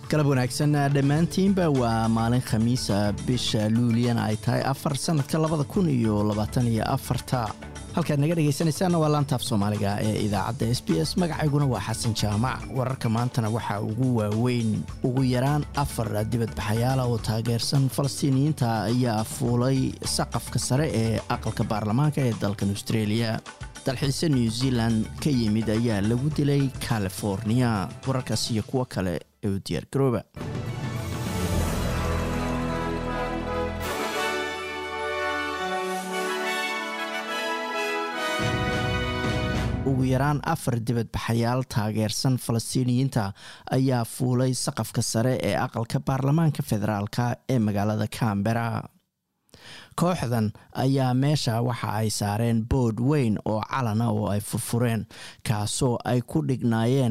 galab wanaagsan dhammaantiinba waa maalin khamiisa bisha luuliyana ay tahay 4 sanadka 2024 halkaad naga dhegaysanaysaana waa laantaaf Soomaaliga ee idaacadda SBS magacayguna waa Xasan Jaamac wararka maantana waxa ugu waaweyn ugu yaraan 4 dibadbaxayaal oo taageersan Falastiiniyiinta ayaa fuulay saqafka sare ee aqalka baarlamaanka ee dalka Australia dalxiisa New Zealand ka yimid ayaa lagu dilay California wararkaas iyo kuwa kale ee u diyaar garooba ugu yaraan 4 dibadbaxayaal taageersan Falastiiniyiinta ayaa fuulay saqafka sare ee aqalka baarlamaanka federaalka ee magaalada Canberra kooxdan ayaa meesha waxa ay saareen board weyn oo calana oo ay furfureen kaasoo ay ku dhignaayeen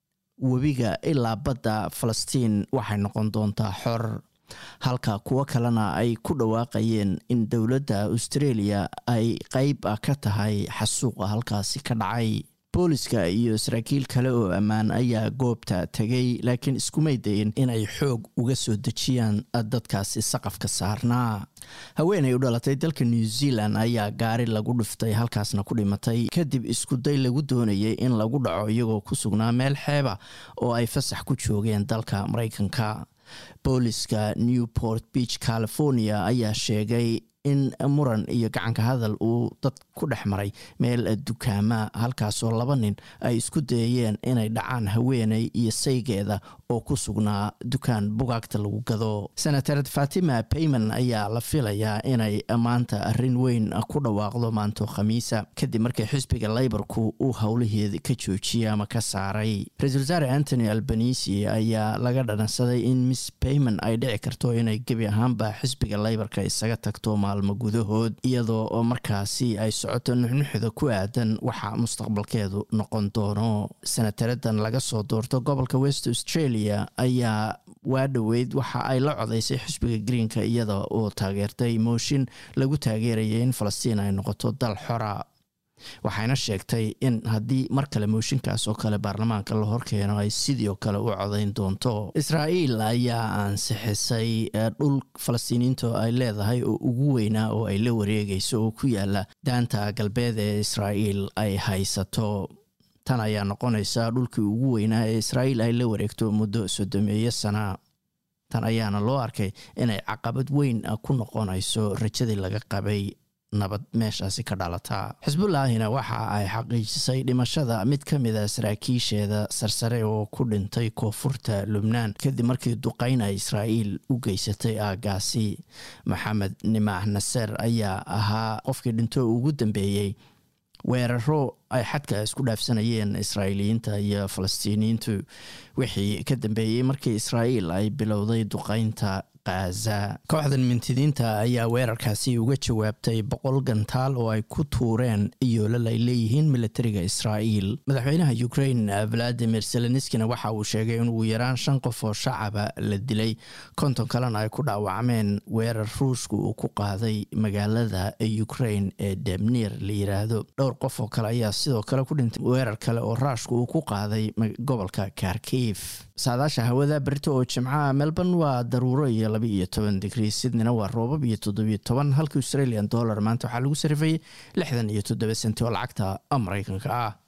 webiga ilaa badda Falastiin waxay noqon doontaa xor halka kuwa kalena ay ku dhawaaqayeen in dawladda Australia ay qayb ka tahay xasuuqa halkaasi ka dhacay booliska iyo saraakiil kale oo ammaan ayaa goobta tagay laakiin isku maydayn inay xoog uga soo dejiyaan dadkaasi saqafka saarnaa haweeney u dhalatay dalka New Zealand ayaa gaari lagu dhuftay halkaasna ku dhimatay kadib isku day lagu doonayay in lagu dhaco iyagoo ku sugnaa meel xeeba oo ay fasax ku joogeen dalka Mareykanka booliska Newport Beach California ayaa sheegay in muran iyo gacanka hadal uu dad ku dhexmaray meel dukaama halkaasoo 2 nin ay isku dayeen inay dhacaan haweeney iyo saygeeda oo ku sugnaa dukaan bugaagta lagu gado Senator Fatima Payman ayaa la filayaa inay maanta arrin weyn ku dhawaaqdo maanto khamiisa kadib markii xisbiga Labourku uu hawlaheeda ka joojiyay ama ka saaray Ra'iisul Wasaare Anthony Albanese ayaa laga dhaansaday in Miss Payman ay dhici karto inay gabi ahaanba xisbiga Labourka isaga tagto maalmo gudahood iyadoo oo markaasi ay socoto nuxnuxda ku aadan waxa mustaqbalkeedu noqon doono senataradan laga soo doorto gobolka West Australia ayaa waadhaweyd waxa ay la codeysay xisbiga Greenka iyada oo taageertay mooshin lagu taageerayay in Falastiin ay noqoto dal xora waxayna sheegtay in haddii mar kale mooshinkaas oo kale baarlamaanka la horkeeno ay sidoo kale u codeyn doonto Israa'iil ayaa ansixisay dhul Falastiiniinta ay leedahay oo ugu weynaa oo ay la wareegayso oo ku yaala daanta galbeed ee Israa'iil ay haysato tan ayaa noqonaysa dhulkii ugu weynaa ee Israa'iil ay la wareegto muddo 30 sano tan ayaana loo arkay inay caqabad weyn ku noqonayso rajadii laga qabay nabad meeshaasi ka dhalata Xisbullaahina waxa ay xaqiijisay dhimashada mid ka mid ah saraakiisheeda sarsare oo ku dhintay koonfurta Lubnaan kadib markii duqeyna Israa'iil u geysatay aagaasi Maxamed Nimah Nasser ayaa ahaa qofkii dhintay ugu dambeeyay weeraro ay xadka isku dhaafsanayeen Israa'iiliyiinta iyo Falastiiniyiintu wixii ka dambeeyay markii Israa'iil ay bilowday duqeynta Gaza kooxdan mintidiinta ayaa weerarkaasi uga jawaabtay 100 gantaal oo ay ku tuureen iyo la leeyihiin militariga Israa'iil madaxweynaha Ukraine Vladimir Zelensky waxa uu sheegay in uu yaraan 5 qof oo shacab la dilay 50 kalena ay ku dhaawacmeen weerar Ruushku uu ku qaaday magaalada Ukraine ee Demir la yiraahdo dhowr qof oo kale ayaa sidoo kale ku dhintay weerar kale oo Ruushku uu ku qaaday gobolka Kharkiv saadaasha hawada berito oo Jimcaha Melbourne waa daruuro iyo 12 degree Sydney waa roobab iyo 17 halka Australian dollar maanta waxa lagu sarifay 67 senti oo lacagta Mareykanka ah